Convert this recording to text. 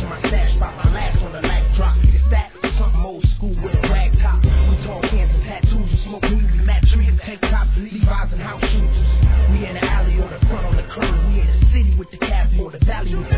to my stash spot, my last on the last drop. It's that or something old school with a rag top. We tall cans and tattoos, we smoke weed, we match trees, tank tops, Levi's and house shoes. We in the alley or the front on the curb. We in the city with the cafe or the valley with the